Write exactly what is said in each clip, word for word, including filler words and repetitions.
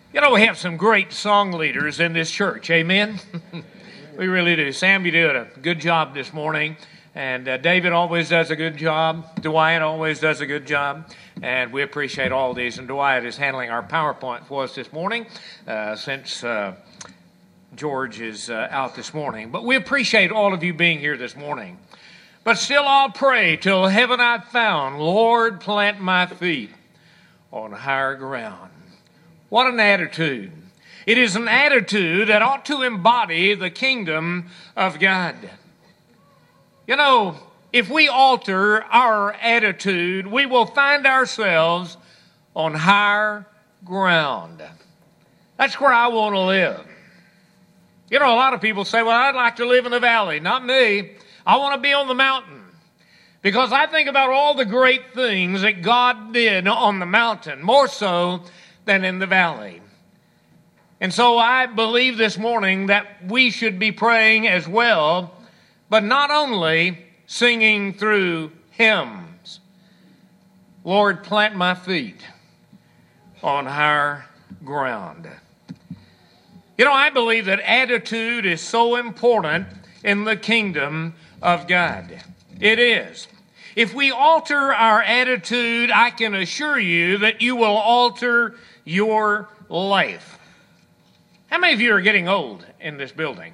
You know, we have some great song leaders in this church, amen? We really do. Sam, you did a good job this morning, and uh, David always does a good job. Dwight always does a good job, and we appreciate all these. And Dwight is handling our PowerPoint for us this morning uh, since uh, George is uh, out this morning. But we appreciate all of you being here this morning. But still I'll pray till heaven I've found. Lord, plant my feet on higher ground. What an attitude. It is an attitude that ought to embody the kingdom of God. You know, if we alter our attitude, we will find ourselves on higher ground. That's where I want to live. You know, a lot of people say, well, I'd like to live in the valley. Not me. I want to be on the mountain. Because I think about all the great things that God did on the mountain, more so than in the valley. And so I believe this morning that we should be praying as well, but not only singing through hymns. Lord, plant my feet on higher ground. You know, I believe that attitude is so important in the kingdom of God. It is. If we alter our attitude, I can assure you that you will alter your life. How many of you are getting old in this building?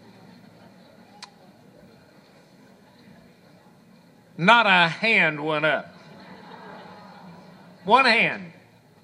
Not a hand went up. One hand.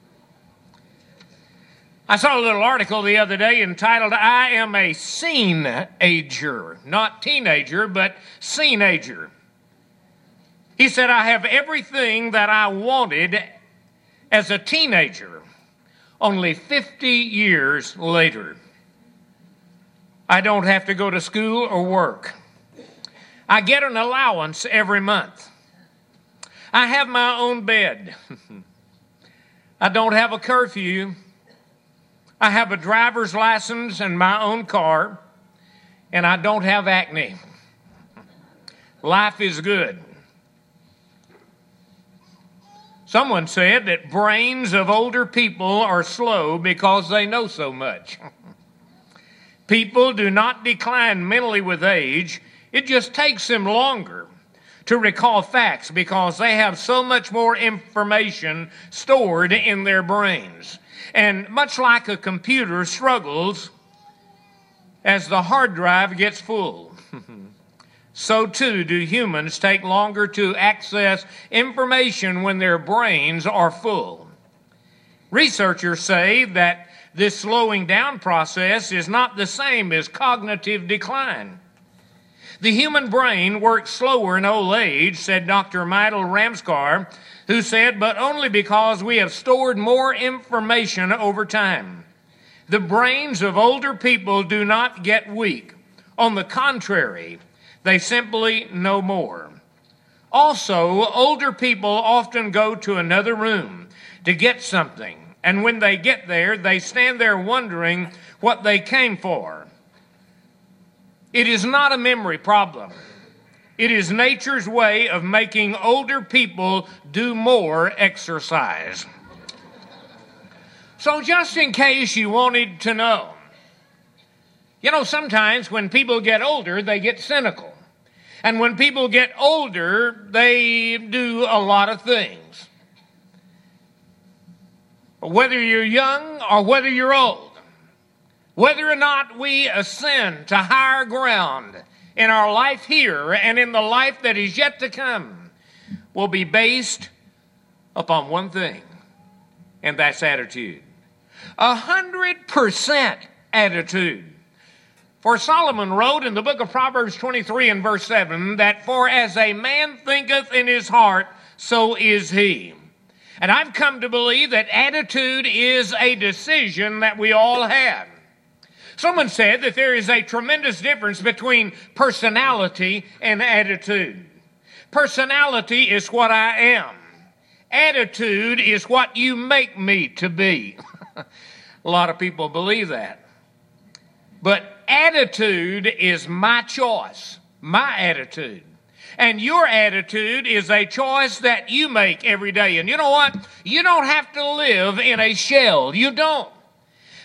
I saw a little article the other day entitled, I am a seen-ager. Not teenager, but seen-ager. He said, I have everything that I wanted as a teenager, only fifty years later. I don't have to go to school or work. I get an allowance every month. I have my own bed. I don't have a curfew. I have a driver's license and my own car, and I don't have acne. Life is good. Someone said that brains of older people are slow because they know so much. People do not decline mentally with age. It just takes them longer to recall facts because they have so much more information stored in their brains. And much like a computer struggles as the hard drive gets full, so too do humans take longer to access information when their brains are full. Researchers say that this slowing down process is not the same as cognitive decline. The human brain works slower in old age, said Doctor Mydal Ramskar, who said, but only because we have stored more information over time. The brains of older people do not get weak. On the contrary, they simply know more. Also, older people often go to another room to get something, and when they get there, they stand there wondering what they came for. It is not a memory problem. It is nature's way of making older people do more exercise. So just in case you wanted to know, you know, sometimes when people get older, they get cynical. And when people get older, they do a lot of things. Whether you're young or whether you're old, whether or not we ascend to higher ground in our life here and in the life that is yet to come will be based upon one thing, and that's attitude. A hundred percent attitude. For Solomon wrote in the book of Proverbs twenty-three and verse seven that for as a man thinketh in his heart, so is he. And I've come to believe that attitude is a decision that we all have. Someone said that there is a tremendous difference between personality and attitude. Personality is what I am. Attitude is what you make me to be. A lot of people believe that. But attitude is my choice, my attitude. And your attitude is a choice that you make every day. And you know what? You don't have to live in a shell. You don't.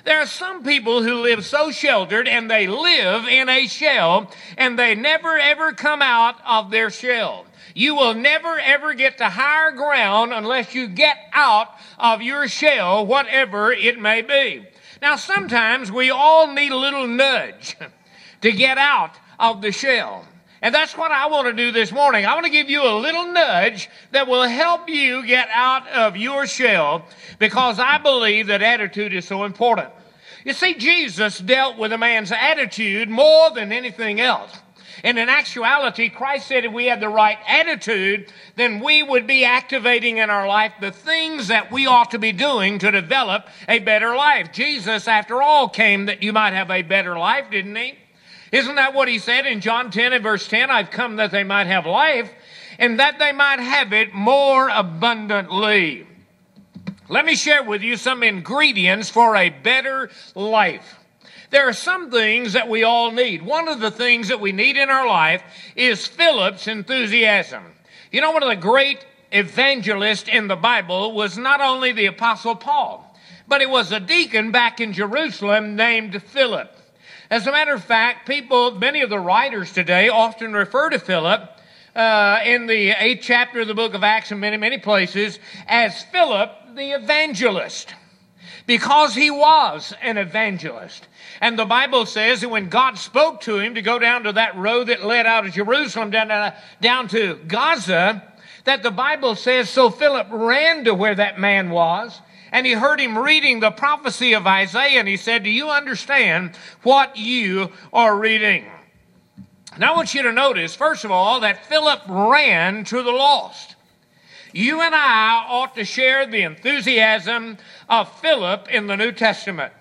There are some people who live so sheltered and they live in a shell and they never ever come out of their shell. You will never ever get to higher ground unless you get out of your shell, whatever it may be. Now, sometimes we all need a little nudge to get out of the shell. And that's what I want to do this morning. I want to give you a little nudge that will help you get out of your shell, because I believe that attitude is so important. You see, Jesus dealt with a man's attitude more than anything else. And in actuality, Christ said if we had the right attitude, then we would be activating in our life the things that we ought to be doing to develop a better life. Jesus, after all, came that you might have a better life, didn't he? Isn't that what he said in John ten and verse ten? I've come that they might have life, and that they might have it more abundantly. Let me share with you some ingredients for a better life. There are some things that we all need. One of the things that we need in our life is Philip's enthusiasm. You know, one of the great evangelists in the Bible was not only the Apostle Paul, but it was a deacon back in Jerusalem named Philip. As a matter of fact, people, many of the writers today often refer to Philip uh, in the eighth chapter of the book of Acts and many, many places as Philip the evangelist, because he was an evangelist. And the Bible says that when God spoke to him to go down to that road that led out of Jerusalem down to, down to Gaza, that the Bible says, so Philip ran to where that man was, and he heard him reading the prophecy of Isaiah, and he said, do you understand what you are reading? Now I want you to notice, first of all, that Philip ran to the lost. You and I ought to share the enthusiasm of Philip in the New Testament.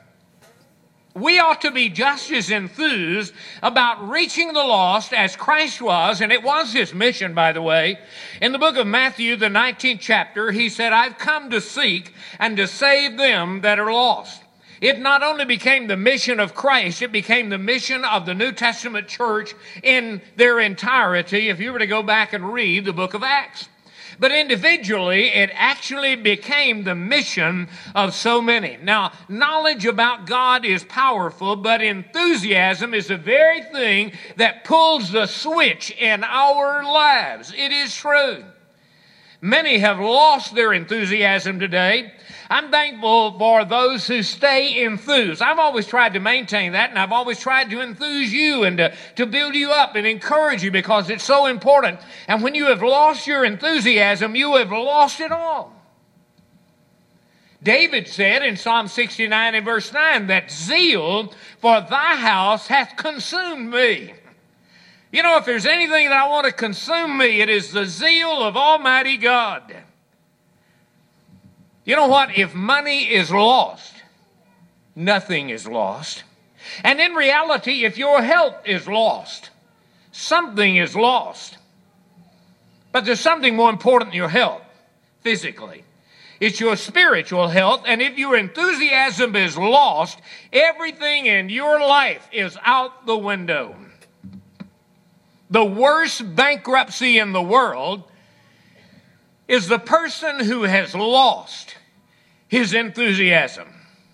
We ought to be just as enthused about reaching the lost as Christ was, and it was his mission, by the way. In the book of Matthew, the nineteenth chapter, he said, I've come to seek and to save them that are lost. It not only became the mission of Christ, it became the mission of the New Testament church in their entirety, if you were to go back and read the book of Acts. But individually, it actually became the mission of so many. Now, knowledge about God is powerful, but enthusiasm is the very thing that pulls the switch in our lives. It is true. Many have lost their enthusiasm today. I'm thankful for those who stay enthused. I've always tried to maintain that, and I've always tried to enthuse you and to, to build you up and encourage you, because it's so important. And when you have lost your enthusiasm, you have lost it all. David said in Psalm sixty-nine and verse nine that zeal for thy house hath consumed me. You know, if there's anything that I want to consume me, it is the zeal of Almighty God. You know what? If money is lost, nothing is lost. And in reality, if your health is lost, something is lost. But there's something more important than your health, physically. It's your spiritual health, and if your enthusiasm is lost, everything in your life is out the window. The worst bankruptcy in the world is the person who has lost his enthusiasm.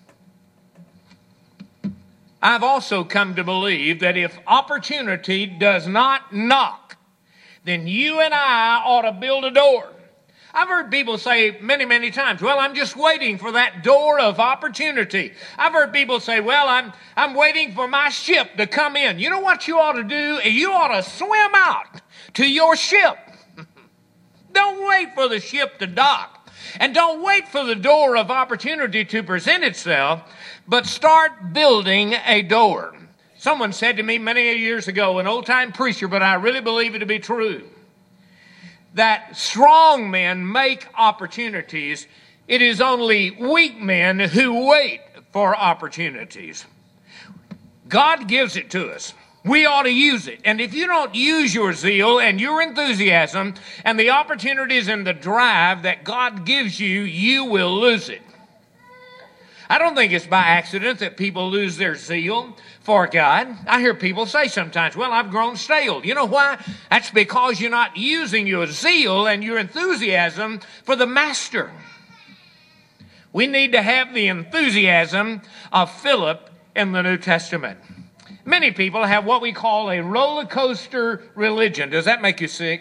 I've also come to believe that if opportunity does not knock, then you and I ought to build a door. I've heard people say many, many times, well, I'm just waiting for that door of opportunity. I've heard people say, well, I'm, I'm waiting for my ship to come in. You know what you ought to do? You ought to swim out to your ship. Don't wait for the ship to dock. And don't wait for the door of opportunity to present itself, but start building a door. Someone said to me many years ago, an old-time preacher, but I really believe it to be true, that strong men make opportunities. It is only weak men who wait for opportunities. God gives it to us. We ought to use it. And if you don't use your zeal and your enthusiasm and the opportunities and the drive that God gives you, you will lose it. I don't think it's by accident that people lose their zeal for God. I hear people say sometimes, well, I've grown stale. You know why? That's because you're not using your zeal and your enthusiasm for the master. We need to have the enthusiasm of Philip in the New Testament. Many people have what we call a roller coaster religion. Does that make you sick?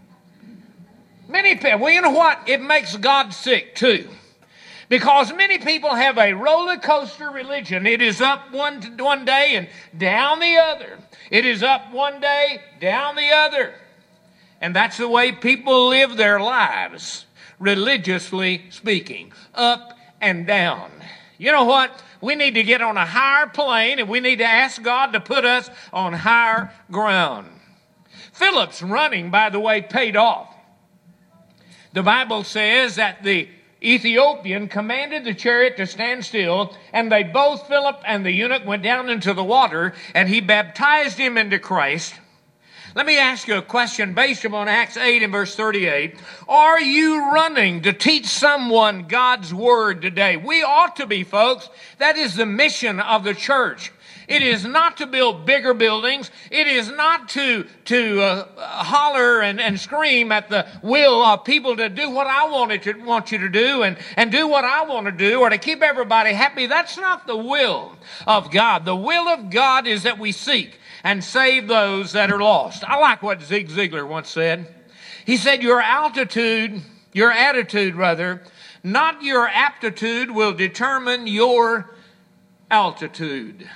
Many people, well, you know what? It makes God sick too. Because many people have a roller coaster religion. It is up one, one day and down the other. It is up one day, down the other. And that's the way people live their lives, religiously speaking, up and down. You know what? We need to get on a higher plane, and we need to ask God to put us on higher ground. Philip's running, by the way, paid off. The Bible says that the Ethiopian commanded the chariot to stand still, and they both, Philip and the eunuch, went down into the water, and he baptized him into Christ. Let me ask you a question based upon Acts eight and verse thirty-eight. Are you running to teach someone God's word today? We ought to be, folks. That is the mission of the church. It is not to build bigger buildings. It is not to, to uh, holler and, and scream at the will of people to do what I wanted to, want you to do and, and do what I want to do or to keep everybody happy. That's not the will of God. The will of God is that we seek and save those that are lost. I like what Zig Ziglar once said. He said, your altitude, your attitude rather, not your aptitude will determine your altitude.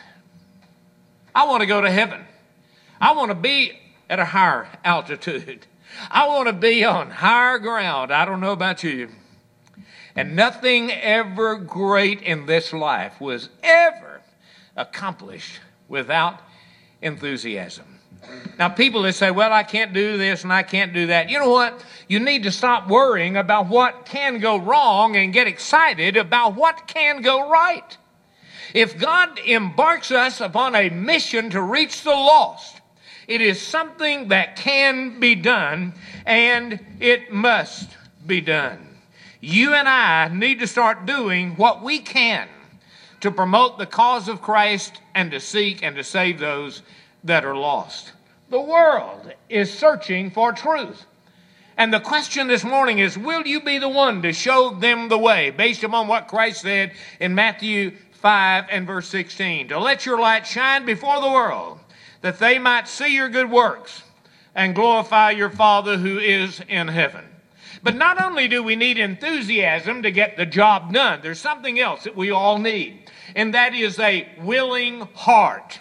I want to go to heaven. I want to be at a higher altitude. I want to be on higher ground. I don't know about you. And nothing ever great in this life was ever accomplished without enthusiasm. Now, people that say, well, I can't do this and I can't do that. You know what? You need to stop worrying about what can go wrong and get excited about what can go right. If God embarks us upon a mission to reach the lost, it is something that can be done, and it must be done. You and I need to start doing what we can to promote the cause of Christ and to seek and to save those that are lost. The world is searching for truth. And the question this morning is, will you be the one to show them the way, based upon what Christ said in Matthew five and verse sixteen, to let your light shine before the world, that they might see your good works and glorify your Father who is in heaven. But not only do we need enthusiasm to get the job done, there's something else that we all need, and that is a willing heart.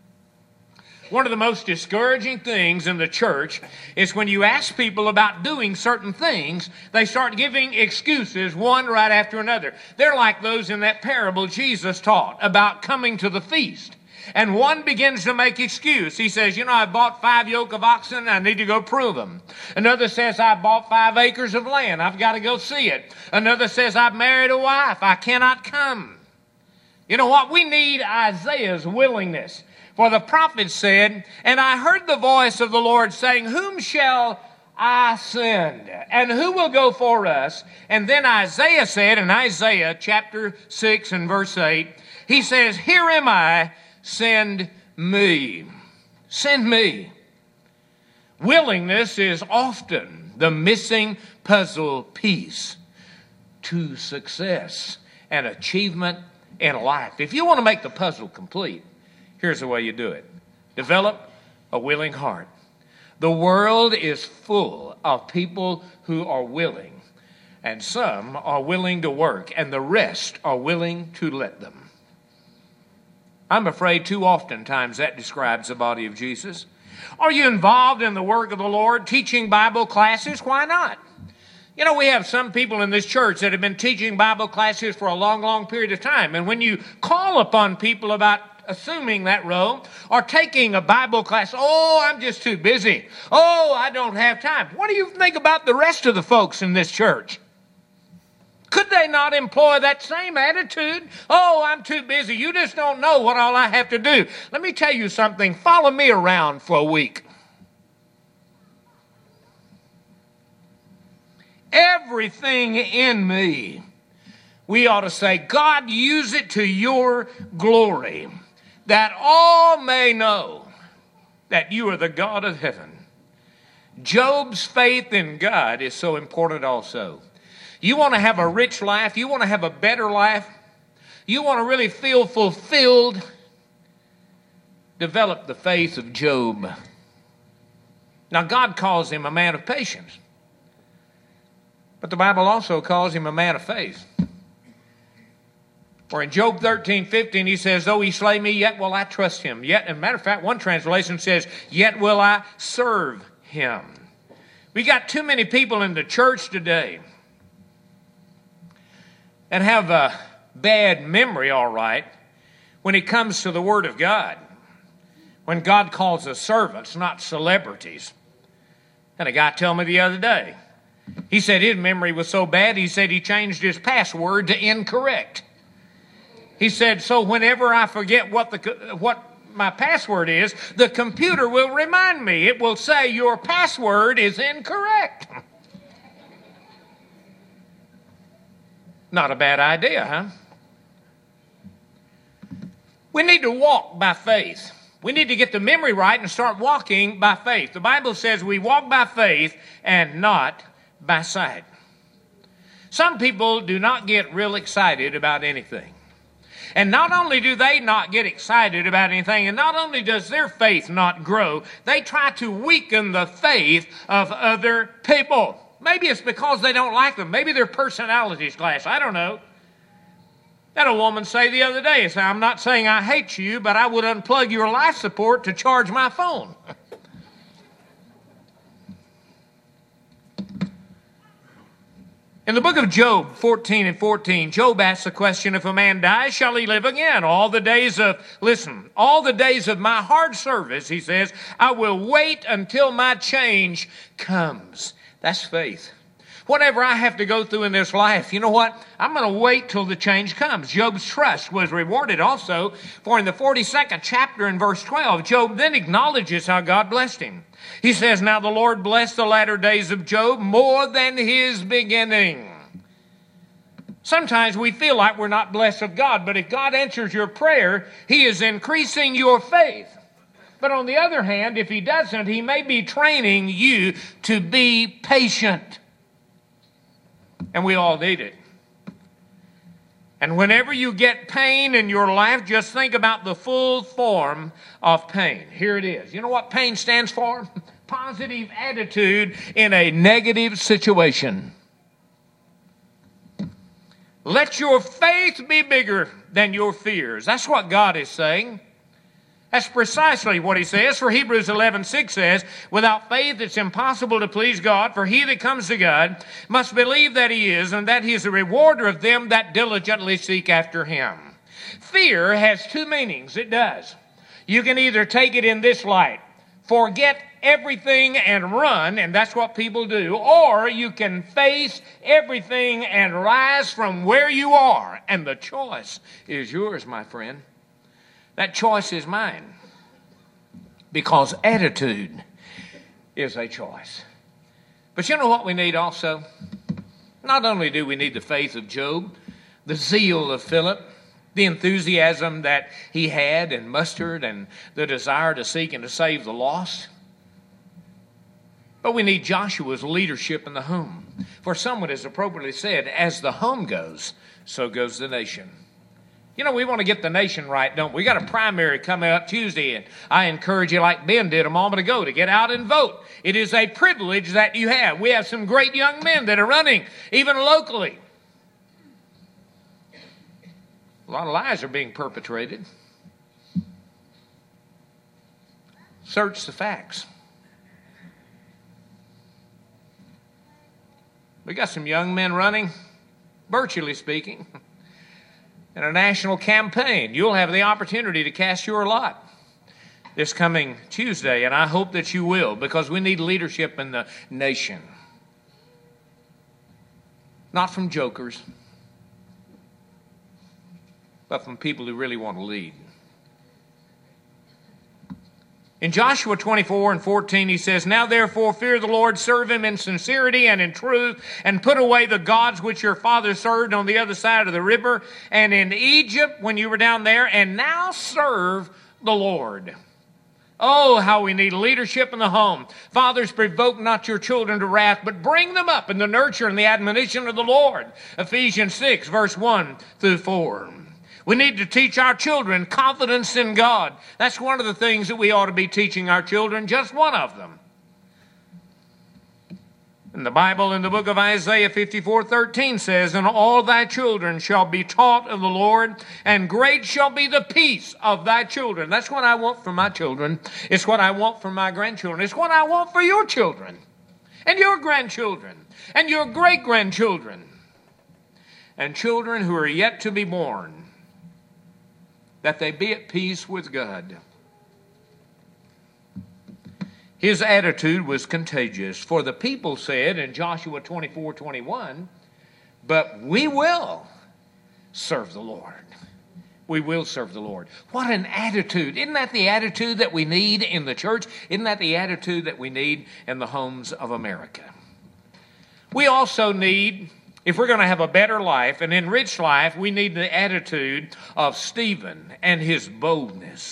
One of the most discouraging things in the church is when you ask people about doing certain things, they start giving excuses one right after another. They're like those in that parable Jesus taught about coming to the feast. And one begins to make excuse. He says, you know, I bought five yoke of oxen, I need to go prove them. Another says, I bought five acres of land, I've got to go see it. Another says, I've married a wife, I cannot come. You know what? We need Isaiah's willingness. For the prophet said, and I heard the voice of the Lord saying, whom shall I send? And who will go for us? And then Isaiah said, in Isaiah chapter six and verse eight, he says, here am I, send me. Send me. Willingness is often the missing puzzle piece to success and achievement in life. If you want to make the puzzle complete, here's the way you do it. Develop a willing heart. The world is full of people who are willing, and some are willing to work, and the rest are willing to let them. I'm afraid too often times that describes the body of Jesus. Are you involved in the work of the Lord, teaching Bible classes? Why not? You know, we have some people in this church that have been teaching Bible classes for a long, long period of time. And when you call upon people about assuming that role or taking a Bible class, oh, I'm just too busy. Oh, I don't have time. What do you think about the rest of the folks in this church? Could they not employ that same attitude? Oh, I'm too busy. You just don't know what all I have to do. Let me tell you something. Follow me around for a week. Everything in me, we ought to say, God, use it to your glory, that all may know that you are the God of heaven. Job's faith in God is so important also. You want to have a rich life? You want to have a better life? You want to really feel fulfilled? Develop the faith of Job. Now, God calls him a man of patience. But the Bible also calls him a man of faith. For in Job thirteen fifteen, he says, though he slay me, yet will I trust him. Yet, as a matter of fact, one translation says, yet will I serve him. We got too many people in the church today that have a bad memory, all right, when it comes to the Word of God. When God calls us servants, not celebrities. And a guy told me the other day, he said his memory was so bad, he said he changed his password to incorrect. He said, so whenever I forget what the what my password is, the computer will remind me. It will say your password is incorrect. Not a bad idea, huh? We need to walk by faith. We need to get the memory right and start walking by faith. The Bible says we walk by faith and not by sight. Some people do not get real excited about anything. And not only do they not get excited about anything, and not only does their faith not grow, they try to weaken the faith of other people. Maybe it's because they don't like them. Maybe their personalities clash. I don't know. I had a woman say the other day, say, I'm not saying I hate you, but I would unplug your life support to charge my phone. In the book of Job fourteen and fourteen, Job asks the question, if a man dies, shall he live again? All the days of, listen, all the days of my hard service, he says, I will wait until my change comes. That's faith. Whatever I have to go through in this life, you know what? I'm going to wait till the change comes. Job's trust was rewarded also, for in the forty-second chapter in verse twelve, Job then acknowledges how God blessed him. He says, now the Lord blessed the latter days of Job more than his beginning. Sometimes we feel like we're not blessed of God, but if God answers your prayer, He is increasing your faith. But on the other hand, if He doesn't, He may be training you to be patient. And we all need it. And whenever you get pain in your life, just think about the full form of pain. Here it is. You know what pain stands for? Positive attitude in a negative situation. Let your faith be bigger than your fears. That's what God is saying. That's precisely what He says. For Hebrews eleven six says, without faith it's impossible to please God, for he that comes to God must believe that He is, and that He is a rewarder of them that diligently seek after Him. Fear has two meanings. It does. You can either take it in this light, forget everything and run, and that's what people do, or you can face everything and rise from where you are, and the choice is yours, my friend. That choice is mine, because attitude is a choice. But you know what we need also? Not only do we need the faith of Job, the zeal of Philip, the enthusiasm that he had and mustered, and the desire to seek and to save the lost, but we need Joshua's leadership in the home. For someone has appropriately said, as the home goes, so goes the nation. You know, we want to get the nation right, don't we? We got a primary coming up Tuesday, and I encourage you, like Ben did a moment ago, to get out and vote. It is a privilege that you have. We have some great young men that are running, even locally. A lot of lies are being perpetrated. Search the facts. We got some young men running, virtually speaking, in a national campaign. You'll have the opportunity to cast your lot this coming Tuesday, and I hope that you will, because we need leadership in the nation. Not from jokers, but from people who really want to lead. In Joshua twenty-four and fourteen, he says, now therefore fear the Lord, serve Him in sincerity and in truth, and put away the gods which your fathers served on the other side of the river, and in Egypt when you were down there, and now serve the Lord. Oh, how we need leadership in the home. Fathers, provoke not your children to wrath, but bring them up in the nurture and the admonition of the Lord. Ephesians six, verse one through four. We need to teach our children confidence in God. That's one of the things that we ought to be teaching our children, just one of them. In the Bible, in the book of Isaiah fifty-four thirteen says, and all thy children shall be taught of the Lord, and great shall be the peace of thy children. That's what I want for my children. It's what I want for my grandchildren. It's what I want for your children, and your grandchildren, and your great-grandchildren, and children who are yet to be born, that they be at peace with God. His attitude was contagious. For the people said in Joshua twenty-four twenty-one, but we will serve the Lord. We will serve the Lord. What an attitude. Isn't that the attitude that we need in the church? Isn't that the attitude that we need in the homes of America? We also need, if we're going to have a better life, an enriched life, we need the attitude of Stephen and his boldness.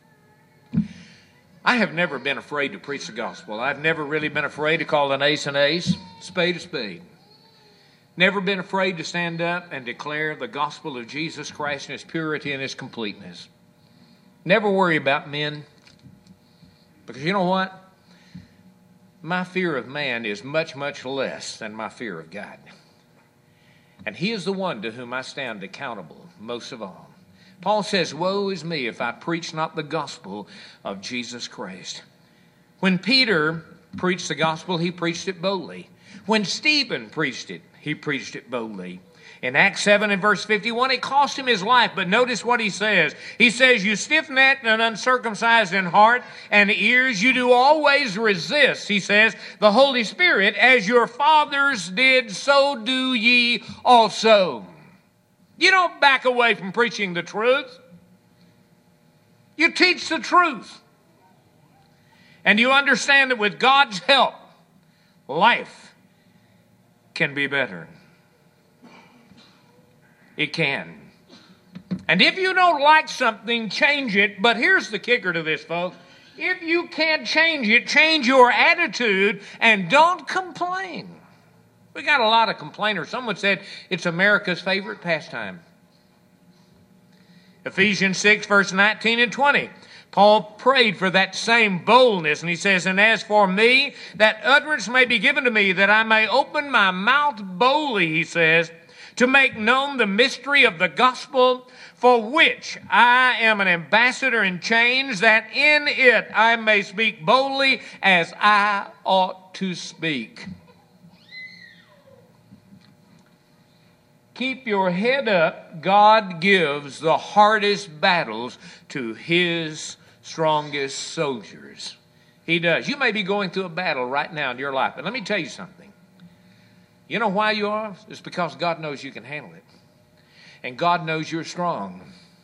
I have never been afraid to preach the gospel. I've never really been afraid to call an ace an ace, spade a spade. Never been afraid to stand up and declare the gospel of Jesus Christ in His purity and His completeness. Never worry about men. Because you know what? My fear of man is much, much less than my fear of God. And He is the one to whom I stand accountable most of all. Paul says, woe is me if I preach not the gospel of Jesus Christ. When Peter preached the gospel, he preached it boldly. When Stephen preached it, he preached it boldly. In Acts seven and verse fifty-one, it cost him his life, but notice what he says. He says, you stiff-necked and uncircumcised in heart and ears, you do always resist, he says, the Holy Spirit, as your fathers did, so do ye also. You don't back away from preaching the truth. You teach the truth. And you understand that with God's help, life can be better. It can. And if you don't like something, change it. But here's the kicker to this, folks. If you can't change it, change your attitude and don't complain. We got a lot of complainers. Someone said it's America's favorite pastime. Ephesians six, verse nineteen and twenty. Paul prayed for that same boldness, and he says, and as for me, that utterance may be given to me, that I may open my mouth boldly, he says, to make known the mystery of the gospel, for which I am an ambassador in chains, that in it I may speak boldly as I ought to speak. Keep your head up. God gives the hardest battles to His strongest soldiers. He does. You may be going through a battle right now in your life, but let me tell you something. You know why you are? It's because God knows you can handle it. And God knows you're strong.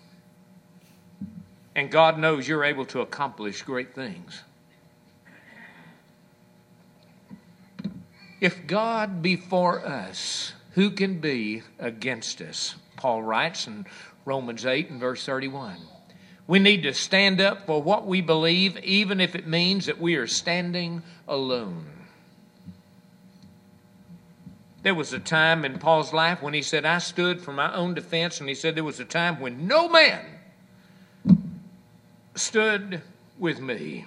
And God knows you're able to accomplish great things. If God be for us, who can be against us? Paul writes in Romans eight and verse thirty-one. We need to stand up for what we believe, even if it means that we are standing alone. There was a time in Paul's life when he said, I stood for my own defense, and he said there was a time when no man stood with me.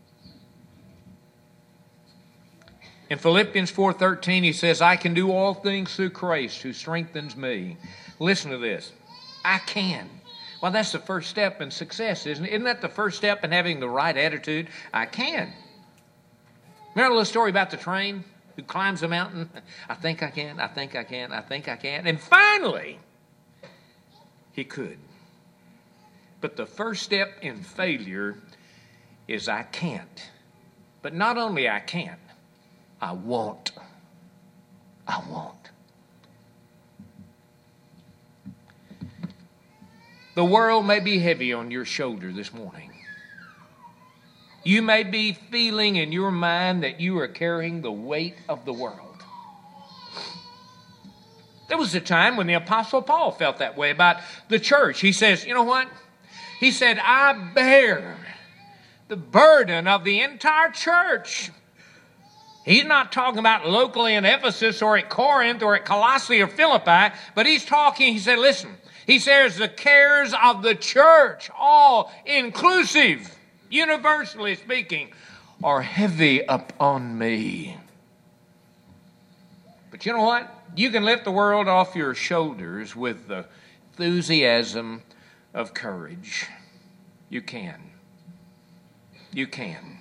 In Philippians four thirteen, he says, I can do all things through Christ who strengthens me. Listen to this. I can. Well, that's the first step in success, isn't it? Isn't that the first step in having the right attitude? I can. Remember the little story about the train who climbs a mountain? I think I can, I think I can, I think I can. And finally, he could. But the first step in failure is I can't. But not only I can't, I won't. I won't. The world may be heavy on your shoulder this morning. You may be feeling in your mind that you are carrying the weight of the world. There was a time when the Apostle Paul felt that way about the church. He says, you know what? He said, I bear the burden of the entire church. He's not talking about locally in Ephesus or at Corinth or at Colossae or Philippi, but he's talking, he said, listen, he says the cares of the church, all inclusive, universally speaking, are heavy upon me. But you know what? You can lift the world off your shoulders with the enthusiasm of courage. You can. You can.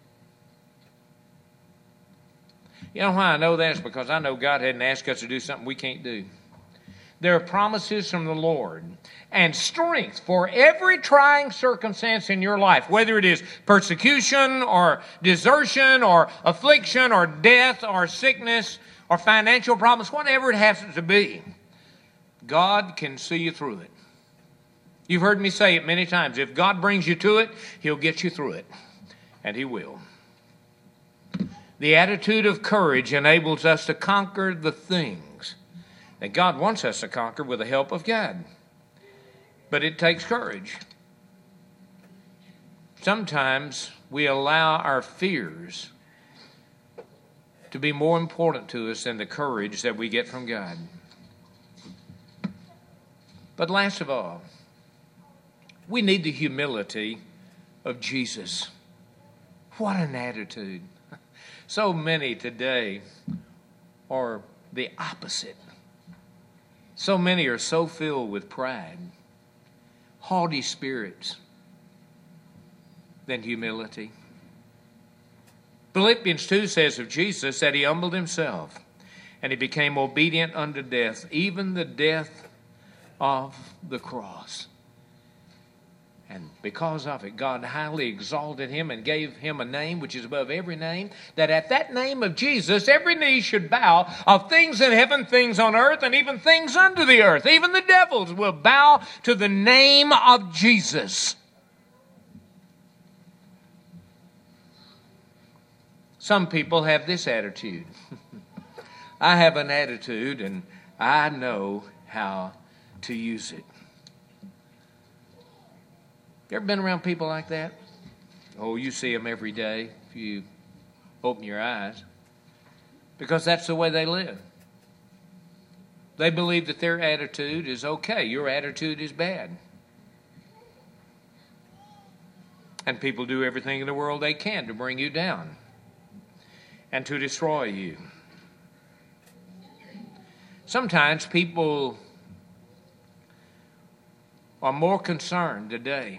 You know why I know that? It's because I know God hadn't asked us to do something we can't do. There are promises from the Lord and strength for every trying circumstance in your life, whether it is persecution or desertion or affliction or death or sickness or financial problems, whatever it happens to be. God can see you through it. You've heard me say it many times. If God brings you to it, He'll get you through it. And He will. The attitude of courage enables us to conquer the things that God wants us to conquer with the help of God. But it takes courage. Sometimes we allow our fears to be more important to us than the courage that we get from God. But last of all, we need the humility of Jesus. What an attitude. So many today are the opposite. So many are so filled with pride, haughty spirits, than humility. Philippians two says of Jesus that He humbled Himself and He became obedient unto death, even the death of the cross. And because of it, God highly exalted Him and gave Him a name which is above every name, that at that name of Jesus, every knee should bow, of things in heaven, things on earth, and even things under the earth. Even the devils will bow to the name of Jesus. Some people have this attitude. I have an attitude, and I know how to use it. You ever been around people like that? Oh, you see them every day if you open your eyes. Because that's the way they live. They believe that their attitude is okay. Your attitude is bad. And people do everything in the world they can to bring you down and to destroy you. Sometimes people are more concerned today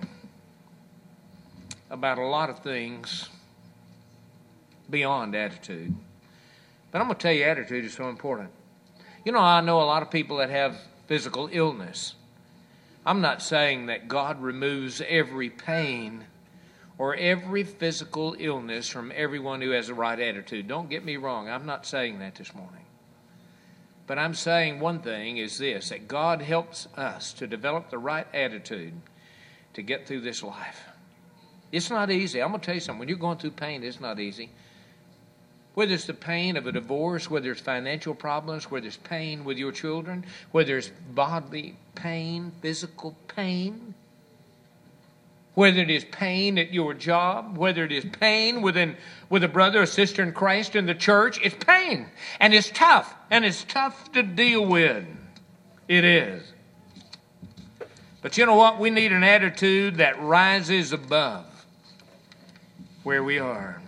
about a lot of things beyond attitude. But I'm going to tell you, attitude is so important. You know, I know a lot of people that have physical illness. I'm not saying that God removes every pain or every physical illness from everyone who has the right attitude. Don't get me wrong. I'm not saying that this morning. But I'm saying one thing is this, that God helps us to develop the right attitude to get through this life. It's not easy. I'm going to tell you something. When you're going through pain, it's not easy. Whether it's the pain of a divorce, whether it's financial problems, whether it's pain with your children, whether it's bodily pain, physical pain, whether it is pain at your job, whether it is pain within, with a brother or sister in Christ in the church, it's pain. And it's tough. And it's tough to deal with. It is. But you know what? We need an attitude that rises above where we are.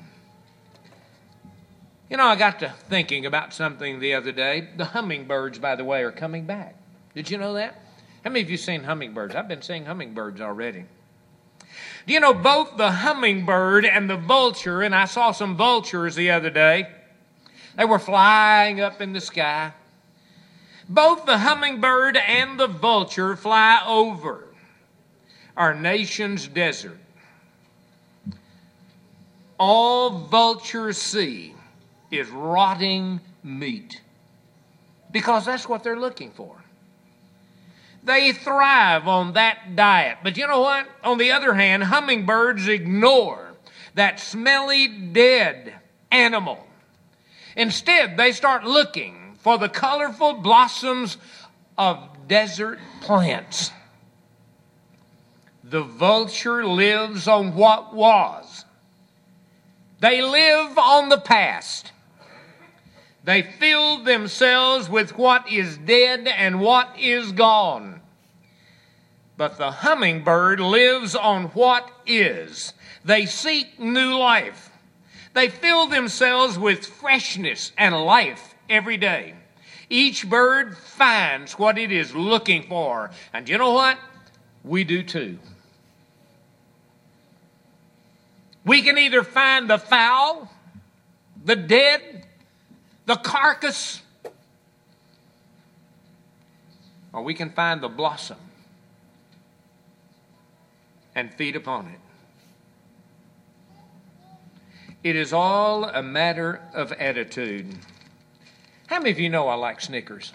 You know, I got to thinking about something the other day. The hummingbirds, by the way, are coming back. Did you know that? How many of you seen hummingbirds? I've been seeing hummingbirds already. Do you know both the hummingbird and the vulture, and I saw some vultures the other day. They were flying up in the sky. Both the hummingbird and the vulture fly over our nation's desert. All vultures see is rotting meat, because that's what they're looking for. They thrive on that diet. But you know what? On the other hand, hummingbirds ignore that smelly, dead animal. Instead, they start looking for the colorful blossoms of desert plants. The vulture lives on what was. They live on the past. They fill themselves with what is dead and what is gone. But the hummingbird lives on what is. They seek new life. They fill themselves with freshness and life every day. Each bird finds what it is looking for. And you know what? We do too. We can either find the fowl, the dead, the carcass, or we can find the blossom and feed upon it. It is all a matter of attitude. How many of you know I like Snickers?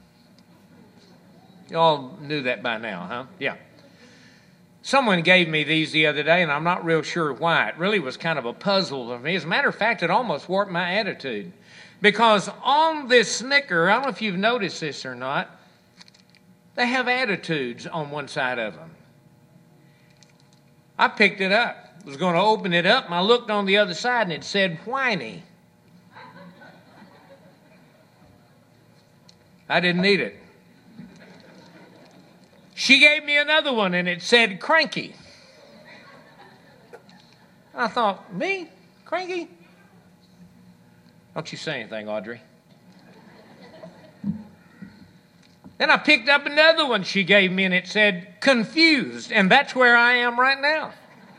You all knew that by now, huh? Yeah. Someone gave me these the other day, and I'm not real sure why. It really was kind of a puzzle to me. As a matter of fact, it almost warped my attitude. Because on this Snicker, I don't know if you've noticed this or not, they have attitudes on one side of them. I picked it up. I was going to open it up, and I looked on the other side, and it said whiny. I didn't need it. She gave me another one, and it said cranky. I thought, me? Cranky? Don't you say anything, Audrey. Then I picked up another one she gave me, and it said confused, and that's where I am right now.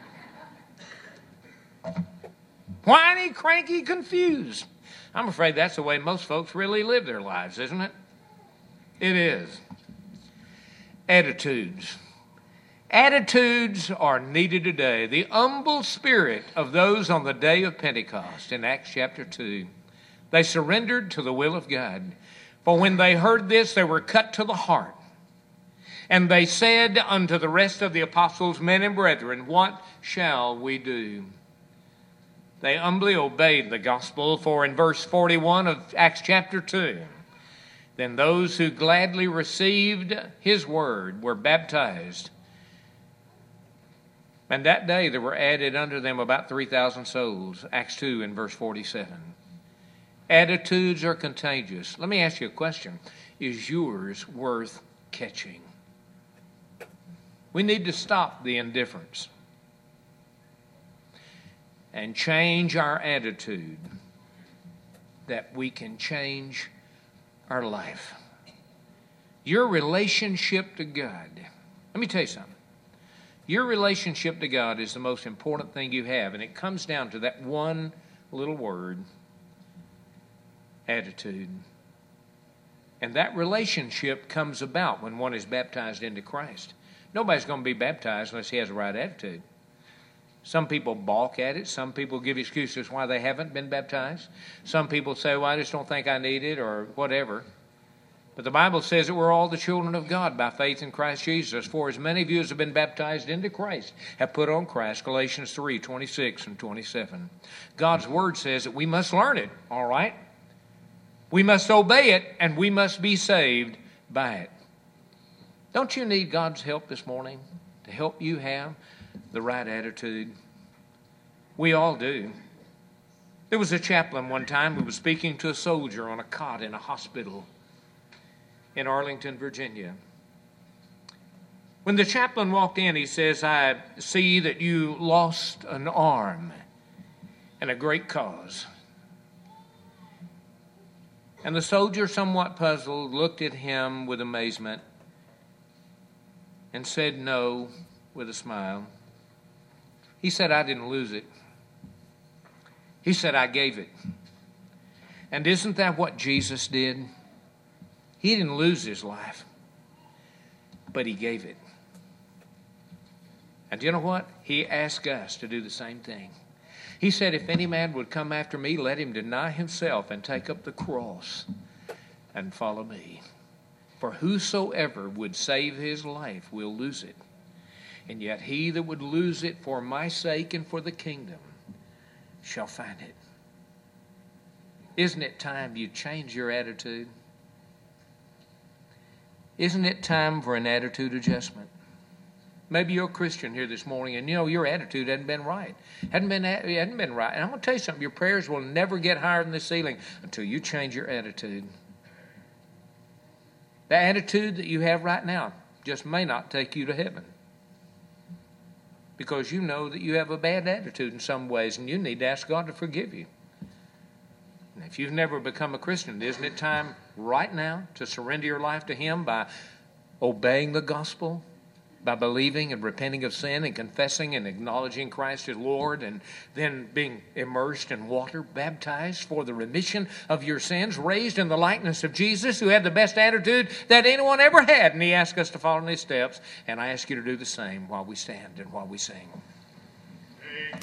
Whiny, cranky, confused. I'm afraid that's the way most folks really live their lives, isn't it? It is. Attitudes. Attitudes are needed today. The humble spirit of those on the day of Pentecost in Acts chapter two. They surrendered to the will of God. For when they heard this, they were cut to the heart. And they said unto the rest of the apostles, men and brethren, what shall we do? They humbly obeyed the gospel, for in verse forty-one of Acts chapter two, then those who gladly received his word were baptized. And that day there were added unto them about three thousand souls. Acts two in verse forty-seven. Attitudes are contagious. Let me ask you a question. Is yours worth catching? We need to stop the indifference and change our attitude that we can change our life. Your relationship to God. Let me tell you something. Your relationship to God is the most important thing you have, and it comes down to that one little word, attitude. And that relationship comes about when one is baptized into Christ. Nobody's going to be baptized unless he has the right attitude. Some people balk at it. Some people give excuses why they haven't been baptized. Some people say, well, I just don't think I need it, or whatever. But the Bible says that we're all the children of God by faith in Christ Jesus. For as many of you as have been baptized into Christ have put on Christ. Galatians three, twenty-six and twenty-seven. God's word says that we must learn it, all right? We must obey it, and we must be saved by it. Don't you need God's help this morning to help you have the right attitude? We all do. There was a chaplain one time who was speaking to a soldier on a cot in a hospital in Arlington, Virginia. When the chaplain walked in, he says, I see that you lost an arm in a great cause. And the soldier, somewhat puzzled, looked at him with amazement and said no with a smile. He said, I didn't lose it. He said, I gave it. And isn't that what Jesus did? He didn't lose his life, but he gave it. And you know what? He asked us to do the same thing. He said, if any man would come after me, let him deny himself and take up the cross and follow me. For whosoever would save his life will lose it. And yet he that would lose it for my sake and for the kingdom shall find it. Isn't it time you change your attitude? Isn't it time for an attitude adjustment? Maybe you're a Christian here this morning, and you know your attitude hadn't been right. Hadn't been, hadn't been right. And I'm going to tell you something. Your prayers will never get higher than the ceiling until you change your attitude. The attitude that you have right now just may not take you to heaven, because you know that you have a bad attitude in some ways, and you need to ask God to forgive you. And if you've never become a Christian, isn't it time right now to surrender your life to Him by obeying the gospel, by believing and repenting of sin and confessing and acknowledging Christ as Lord, and then being immersed in water, baptized for the remission of your sins, raised in the likeness of Jesus, who had the best attitude that anyone ever had, and He asked us to follow in His steps, and I ask you to do the same while we stand and while we sing.